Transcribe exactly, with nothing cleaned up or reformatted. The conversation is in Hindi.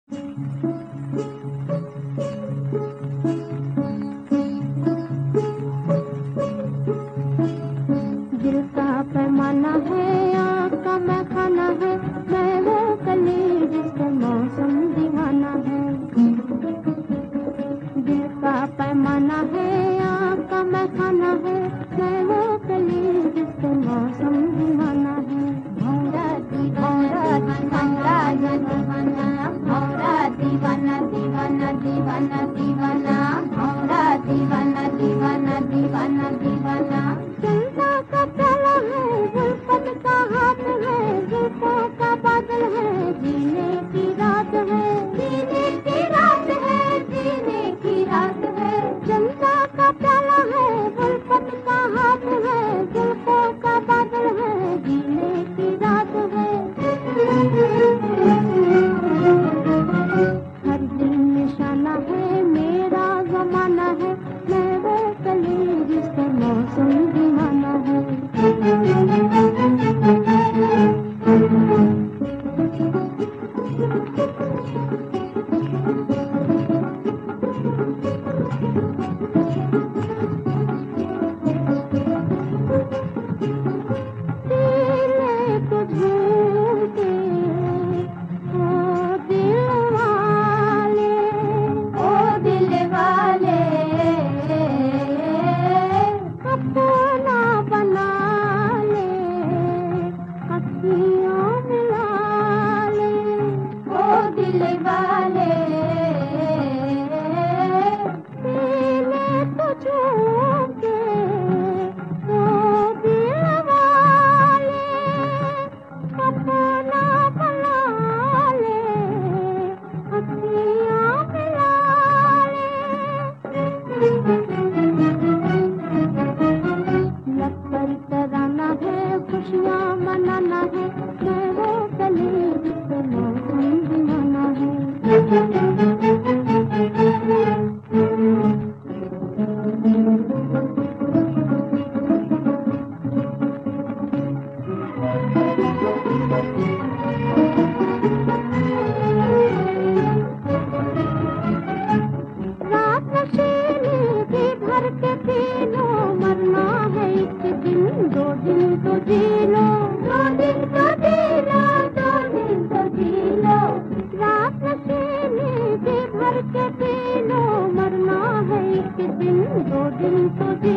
दिल का पैमाना है, आँख का मैखाना है, मैं वो कली जिसका मौसम दीवाना है। दिल का पैमाना है, आँख का मैखाना है, मैं वो कली जिसका मौसम दीवाना है। भौरा दीवाना दीवाना दीवाना भौरा दीवाना दीवाना दीवाना दीवाना भौरा दीवाना दीवाना दीवाना दीवाना। चंदा का प्याला है, गुलशन का हाथ है, जुल्फों का बादल है, जीने की रात है, जीने की रात है, जीने की रात है। चंदा का प्याला है, गुलशन का हाथ है, जुल्फों का बादल है, जीने की रात है। हर दिन निशाना है, मेरा जमाना है, मैं वो कली जिसका मौसम दीवाना है। खुशियाँ मनाना है, मैं वो कली जिसका मौसम दीवाना है। रात नशीली थी भर के पी लो, मरना है एक दिन, दो दिन तो जी लो, दो दिन तो जी लो, दो दिन तो जी लो। रात नशीली थी भर के पी लो, मरना है एक दिन, दो दिन तो जी